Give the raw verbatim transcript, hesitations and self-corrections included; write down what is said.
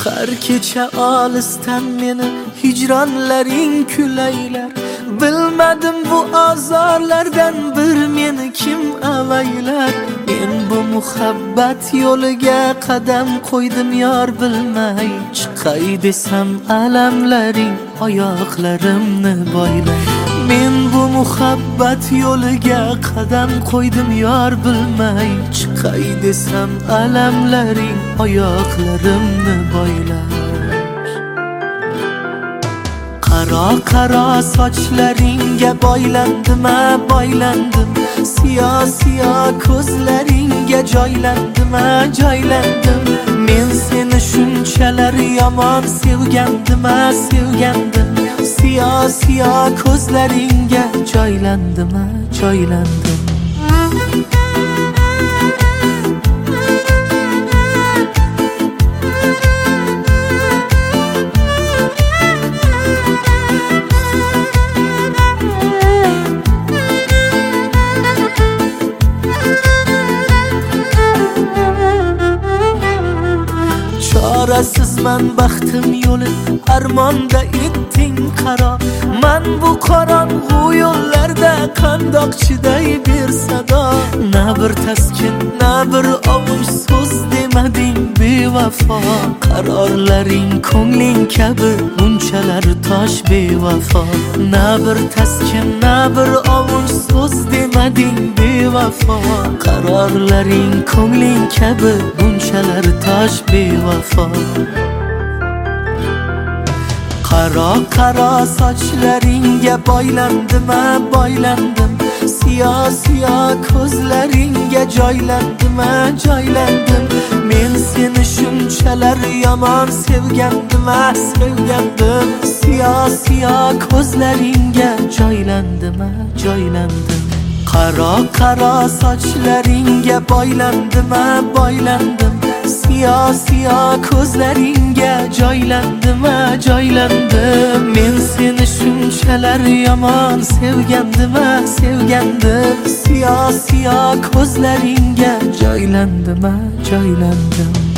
Har kecha olisdan meni hijronlaring kulaylar. Bilmadim bu azorlardan bir meni kim avaylar. Men bu muhabbat yo'liga qadam qo'ydim yor bilmay. Chiqay desam alamlaring oyoqlarimni boylar. Men bu muhabbat yo'liga qadam qo'ydim yor bilmay. Chiqay desam alamlaring oyoqlarimni boylar. Qaro qaro sochlaringga boylandim, boylandim. Siyo siyo ko'zlaringga joylandim, joylandim. Men seni shunchalar yomon sevgandim, sevgandim. Siyo siyo ko'zlaringga joylandim, joylandim. Çaresizman baxtim yo'li armonda etding qaro. Men bu qorong'u yo'llarda qandoq chiday ber sado. Na bir taskin, na bir ovush so'z demading bevafo. Qarorlaring ko'ngling kabi bunchalar tosh bevafo. Na bir taskin, na bir ovush so'z demading bevafo. Qarorlaring ko'ngling kabi bunchalar tosh bevafo. Qaro qaro sochlaringga boylandim, boylandim. Siyo siyo ko'zlaringga joylandim, joylandim. Men seni shunchalar yomon sevgandim, sevgandim. Siyo siyo ko'zlaringga joylandim, joylandim. Qaro qaro sochlaringga boylandim, boylandim. Siyo siyo ko'zlaringga joylandim, joylandim. Men seni shunchalar yomon sevgandim, sevgandim. Siyo siyo ko'zlaringga joylandim, joylandim.